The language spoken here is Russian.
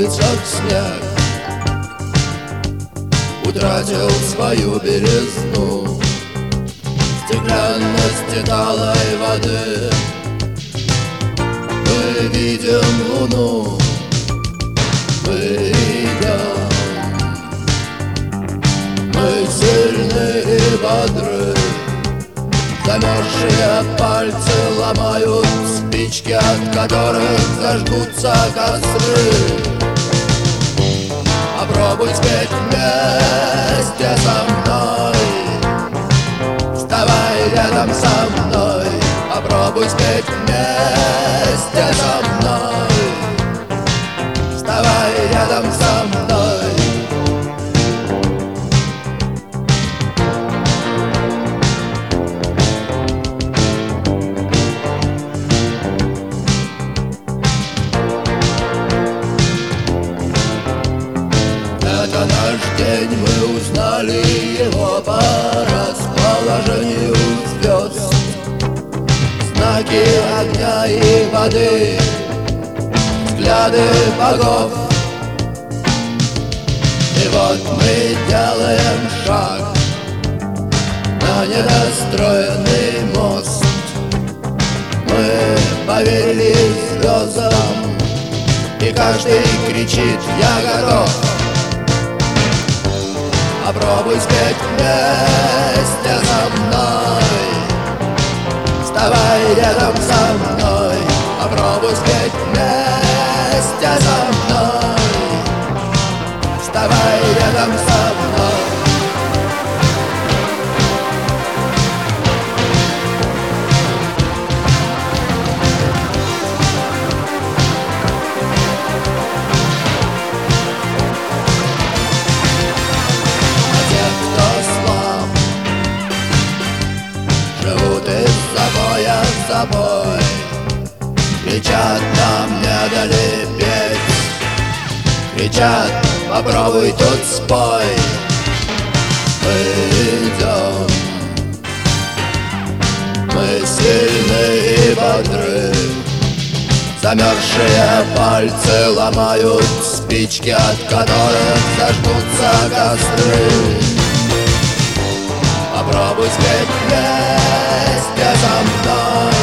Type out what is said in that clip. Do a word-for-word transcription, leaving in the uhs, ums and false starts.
улицах снег утратил свою белизну. Стеклянности талой воды мы видим луну, мы идем, мы сильны и бодры. Замерзшие пальцы ломают спички, от которых зажгутся костры. Попробуй спеть вместе со мной, вставай рядом со мной. Попробуй спеть вместе со мной, вставай рядом со мной. Это наш день, мы узнали его по расположению звезд. Знаки огня и воды, взгляды богов. И вот мы делаем шаг на недостроенный мост. Мы поверили звездам, и каждый кричит: я готов. Попробуй спеть вместе со мной, вставай рядом со мной. Попробуй спеть вместе со мной, вставай рядом со мной. Собой кричат: нам не дали петь. Кричат: попробуй тут спой. Мы идем, мы сильны и бодры. Замерзшие пальцы ломают спички, от которых зажгутся костры. Попробуй спеть вместе со мной,